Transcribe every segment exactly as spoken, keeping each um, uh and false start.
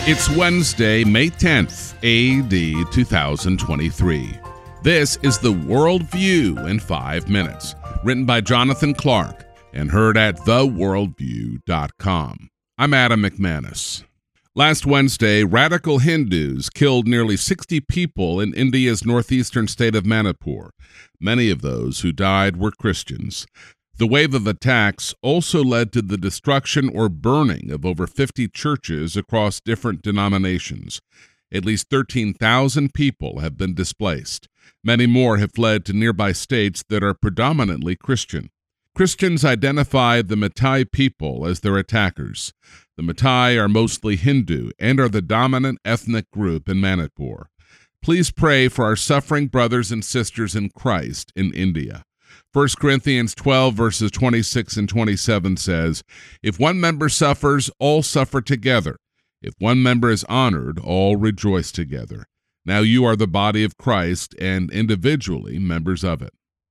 It's Wednesday, May tenth, A D two thousand twenty-three. This is The Worldview in five minutes, written by Jonathan Clark and heard at the worldview dot com. I'm Adam McManus. Last Wednesday, radical Hindus killed nearly sixty people in India's northeastern state of Manipur. Many of those who died were Christians. The wave of attacks also led to the destruction or burning of over fifty churches across different denominations. At least thirteen thousand people have been displaced. Many more have fled to nearby states that are predominantly Christian. Christians identify the Matai people as their attackers. The Matai are mostly Hindu and are the dominant ethnic group in Manipur. Please pray for our suffering brothers and sisters in Christ in India. First Corinthians twelve, verses twenty-six and twenty-seven says, "If one member suffers, all suffer together. If one member is honored, all rejoice together. Now you are the body of Christ and individually members of it."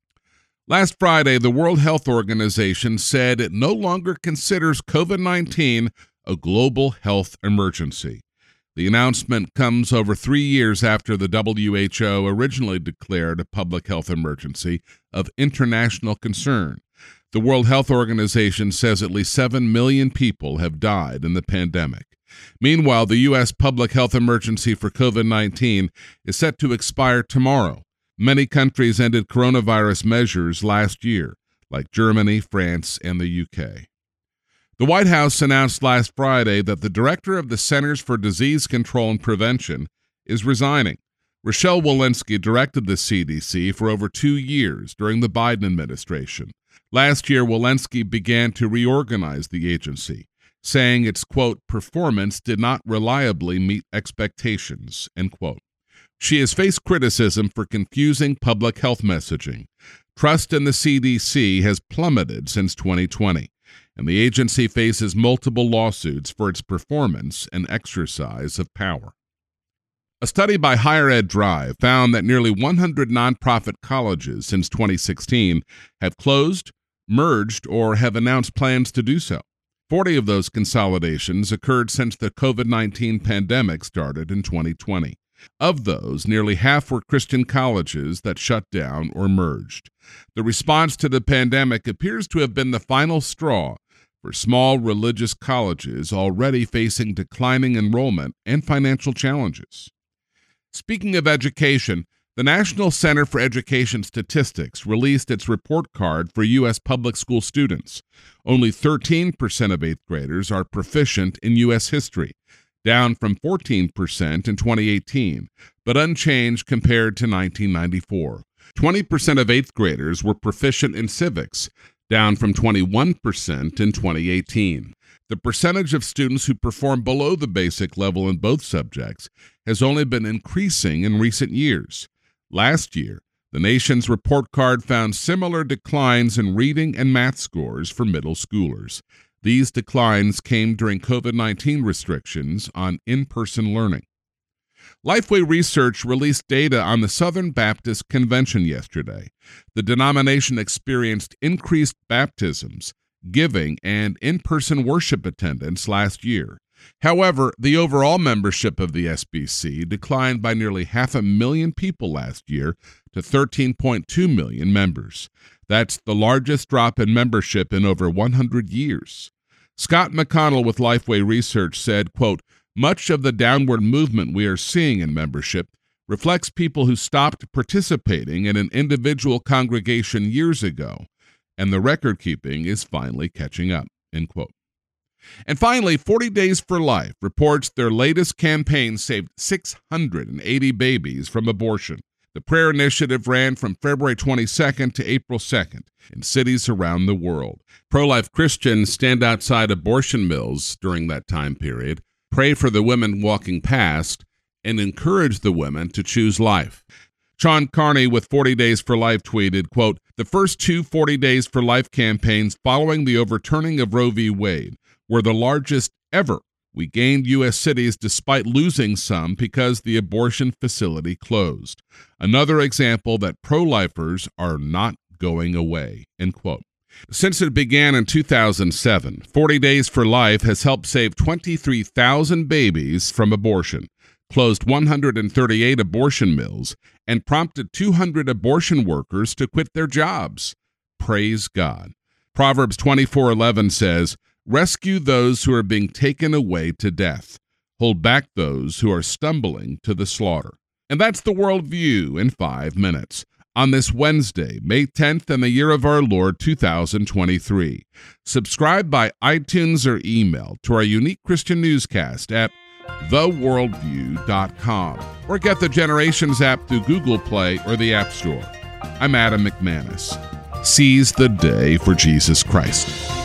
Last Friday, the World Health Organization said it no longer considers COVID nineteen a global health emergency. The announcement comes over three years after the W H O originally declared a public health emergency of international concern. The World Health Organization says at least seven million people have died in the pandemic. Meanwhile, the U S public health emergency for COVID nineteen is set to expire tomorrow. Many countries ended coronavirus measures last year, like Germany, France, and the U K. The White House announced last Friday that the director of the Centers for Disease Control and Prevention is resigning. Rochelle Walensky directed the C D C for over two years during the Biden administration. Last year, Walensky began to reorganize the agency, saying its, quote, performance did not reliably meet expectations, end quote. She has faced criticism for confusing public health messaging. Trust in the C D C has plummeted since twenty twenty. And the agency faces multiple lawsuits for its performance and exercise of power. A study by Higher Ed Drive found that nearly one hundred nonprofit colleges since twenty sixteen have closed, merged, or have announced plans to do so. forty of those consolidations occurred since the COVID nineteen pandemic started in twenty twenty. Of those, nearly half were Christian colleges that shut down or merged. The response to the pandemic appears to have been the final straw for small religious colleges already facing declining enrollment and financial challenges. Speaking of education, the National Center for Education Statistics released its report card for U S public school students. Only thirteen percent of eighth graders are proficient in U S history, down from fourteen percent in twenty eighteen, but unchanged compared to nineteen ninety-four. twenty percent of eighth graders were proficient in civics, down from twenty-one percent in twenty eighteen. The percentage of students who perform below the basic level in both subjects has only been increasing in recent years. Last year, the nation's report card found similar declines in reading and math scores for middle schoolers. These declines came during COVID nineteen restrictions on in-person learning. Lifeway Research released data on the Southern Baptist Convention yesterday. The denomination experienced increased baptisms, giving, and in-person worship attendance last year. However, the overall membership of the S B C declined by nearly half a million people last year to thirteen point two million members. That's the largest drop in membership in over one hundred years. Scott McConnell with Lifeway Research said, quote, "Much of the downward movement we are seeing in membership reflects people who stopped participating in an individual congregation years ago, and the record keeping is finally catching up," end quote. And finally, forty Days for Life reports their latest campaign saved six hundred eighty babies from abortion. The prayer initiative ran from February twenty-second to April second in cities around the world. Pro-life Christians stand outside abortion mills during that time period, pray for the women walking past, and encourage the women to choose life. Sean Carney with forty Days for Life tweeted, quote, "The first two forty Days for Life campaigns following the overturning of Roe v. Wade were the largest ever. We gained U S cities despite losing some because the abortion facility closed. Another example that pro-lifers are not going away," end quote. Since it began in two thousand seven, forty Days for Life has helped save twenty-three thousand babies from abortion, closed one hundred thirty-eight abortion mills, and prompted two hundred abortion workers to quit their jobs. Praise God. Proverbs twenty-four eleven says, "Rescue those who are being taken away to death. Hold back those who are stumbling to the slaughter." And that's the Worldview in five minutes. On this Wednesday, May tenth, in the year of our Lord, two thousand twenty-three. Subscribe by iTunes or email to our unique Christian newscast at the worldview dot com, or get the Generations app through Google Play or the App Store. I'm Adam McManus. Seize the day for Jesus Christ.